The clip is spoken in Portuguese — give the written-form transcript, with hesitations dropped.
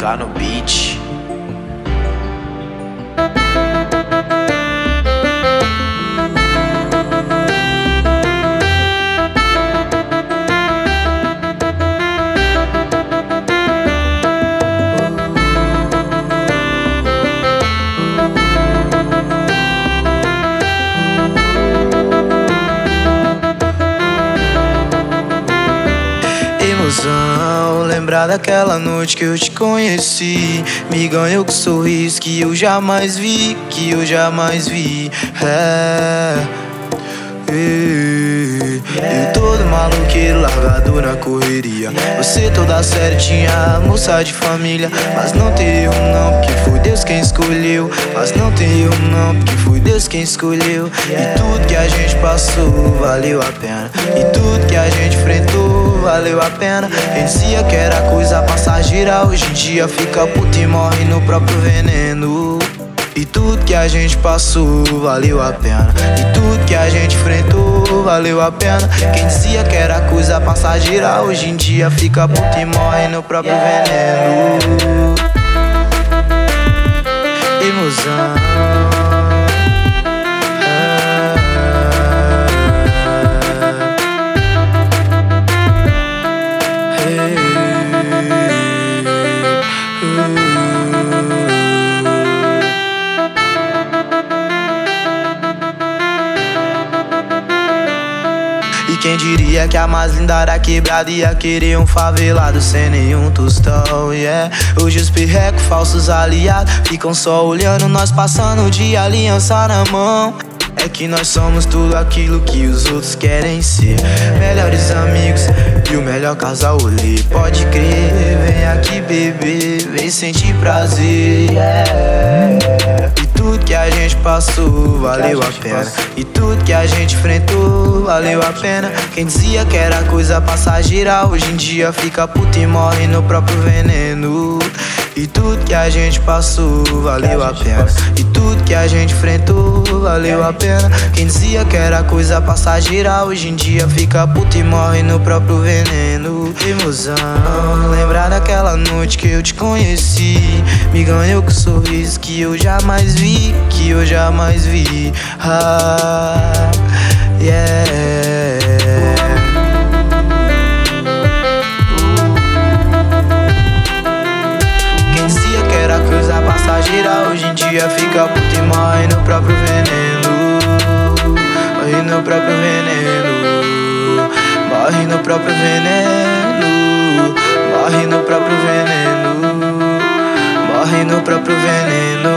LK no beat. Lembrar daquela noite que eu te conheci, me ganhou com um sorriso que eu jamais vi, Eu todo maluqueiro, largado na correria. Você toda certinha, moça de família. Mas não tem erro não, porque foi Deus quem escolheu. Mas não tem erro não, porque foi Deus quem escolheu. E tudo que a gente passou valeu a pena. E tudo que a gente enfrentou valeu a pena. Quem dizia que era coisa passageira, hoje em dia fica puto e morre no próprio veneno. E tudo que a gente passou valeu a pena. E tudo que a gente enfrentou valeu a pena. Quem dizia que era coisa passageira, hoje em dia fica puto e morre no próprio veneno. Emoção. E quem diria que a mais linda era quebrada ia querer um favelado sem nenhum tostão, yeah. Hoje os perrecos, falsos aliados, ficam só olhando nós passando de aliança na mão. É que nós somos tudo aquilo que os outros querem ser. Melhores amigos e o melhor casal olhei. Pode crer, vem aqui beber, vem sentir prazer, yeah. E tudo que a gente passou valeu a pena. E tudo que a gente enfrentou valeu a pena. Quem dizia que era coisa passageira, hoje em dia fica puto e morre no próprio veneno. E tudo que a gente passou valeu a pena. E tudo que a gente enfrentou valeu a pena. Quem dizia que era coisa passageira, hoje em dia fica puto e morre no próprio veneno. Emoção, lembrar daquela noite que eu te conheci, me ganhou com um sorriso que eu jamais vi, yeah. Quem dizia que era coisa passageira, hoje em dia fica puto e morre no próprio veneno. Morre no próprio veneno. Morre no próprio veneno. Morre no próprio veneno. Morre no próprio veneno.